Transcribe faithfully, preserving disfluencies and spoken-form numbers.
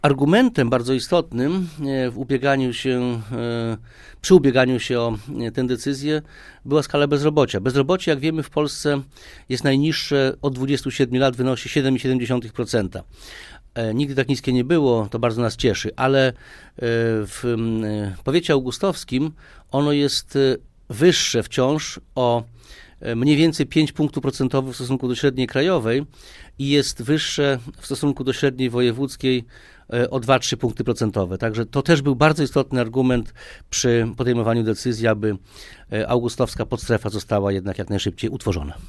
Argumentem bardzo istotnym w ubieganiu się, przy ubieganiu się o tę decyzję była skala bezrobocia. Bezrobocie, jak wiemy, w Polsce jest najniższe od dwudziestu siedmiu lat, wynosi siedem przecinek siedem procent. Nigdy tak niskie nie było, to bardzo nas cieszy, ale w powiecie augustowskim ono jest wyższe wciąż o mniej więcej pięć punktów procentowych w stosunku do średniej krajowej i jest wyższe w stosunku do średniej wojewódzkiej o dwa trzy punkty procentowe. Także to też był bardzo istotny argument przy podejmowaniu decyzji, aby augustowska podstrefa została jednak jak najszybciej utworzona.